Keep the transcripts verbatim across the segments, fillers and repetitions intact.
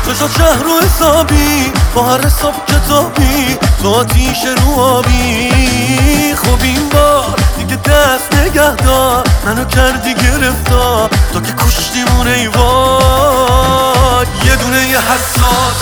چشا شهر و حسابی با هر حساب کتابی تو آتیش رو آبی. خب این بار دیگه دست نگه دار، منو کردی گرفتار تا که کشتیمون ای وای. یه دونه یه حساس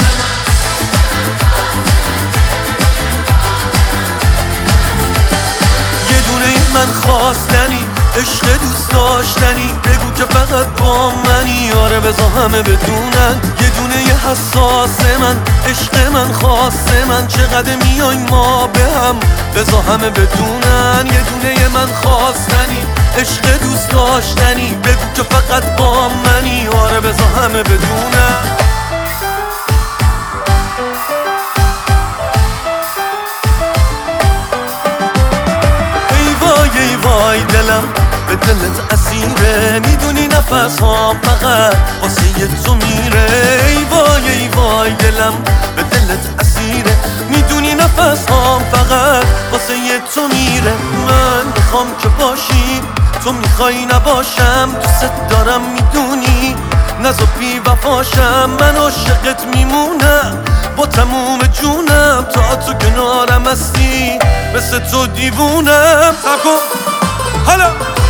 یه دونه من خواستنی، عشق دوست داشتنی، بگو که فقط با منی. آره بذار همه بدونن یه دونه یه حساس من، عشق من خاص من، چقدر میایم ما به هم بذار همه بدونن یه دونه یه من خواستنی، عشق دوست داشتنی، بگو که فقط با منی. آره بذار همه بدونن. ای وای ای وای دلم به دلت اسیره، میدونی نفس هام فقط واسه یه تو میره. ای وای ای وای دلم به دلت اسیره، میدونی نفس هام فقط واسه یه تو میره. من میخوام که باشی، تو میخوای نباشم، دوست دارم میدونی، نزا بی وفاشم. من عاشقت میمونم با تموم جونم، تا تو کنارم هستی مثل تو دیوونم. سب کن حالا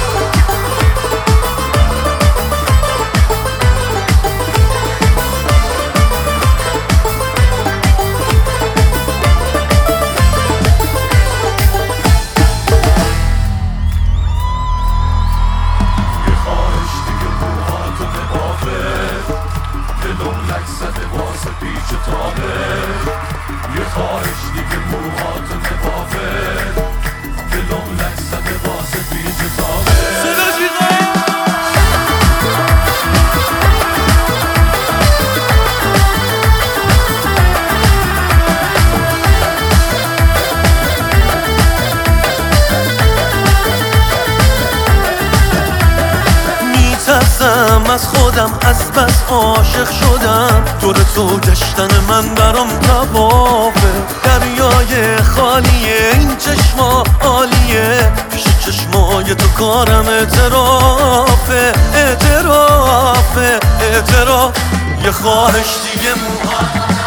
از خودم از بس عاشق شدم، دور تو گشتن من برام توافه. دریای خالیه این چشما عالیه، پیش چشمای تو کارم اعترافه. اعترافه اعتراف یه خواهش دیگه موها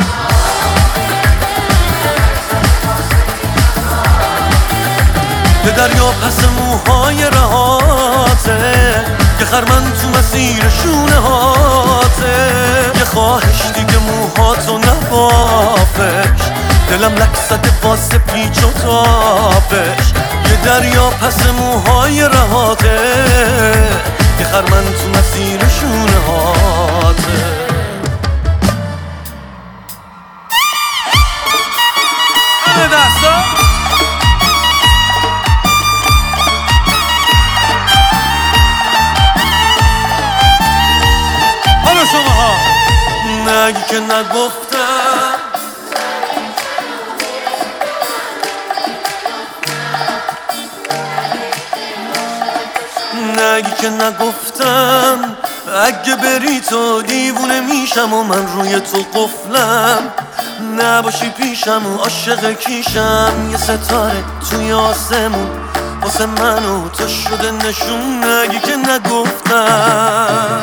یه دریا پس موهای رهاته، یه خرمن تو مسیر شونه هاته. یه خواهش دیگه موهاتو نبافش، دلم لک زده واسه پیچ و تابش. یه دریا پس موهای رهاته، یه خرمن تو مسیر شونه هاته. همه دستا شماها نگی که نگفتم، نگی که نگفتم. اگه بری تو دیوونه میشم و من روی تو قفلم، نباشی پیشم و عاشق کیشم. یه ستاره توی آسمون واسه من و تو شده نشون. نگی که نگفتم.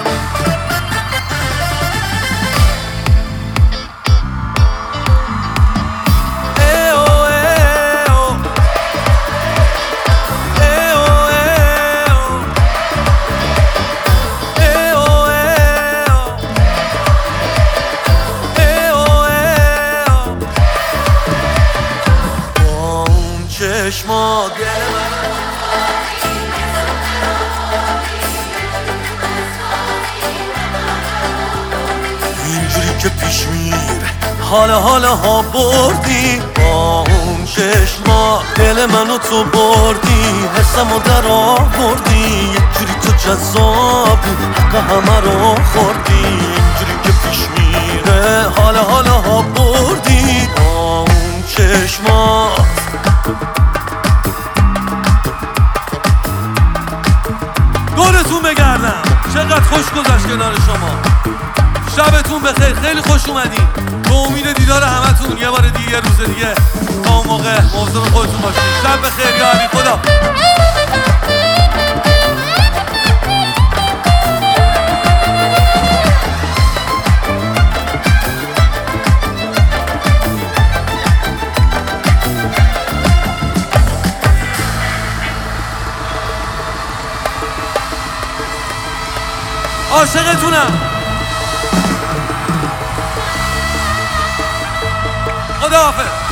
چشما اینجوری که پیش میره حالا حالا ها بردی، با اون چشما دل منو تو بردی، حسمو در آوردی. یه جوری تو جذابی حق همه رو خوردی، اینجوری که پیش میره حالا حالا ها بردی، با اون چشما. دورتون بگردم، چقدر خوش گذشت کنار شما. شبتون بخیر، خیلی خوش اومدین. به امید دیدار همتون یه بار دیگه، یه روز دیگه. تا اون موقع مواظب خودتون باشید. شب بخیر یا علی. خدا. عاشقتونم. خداحافظ.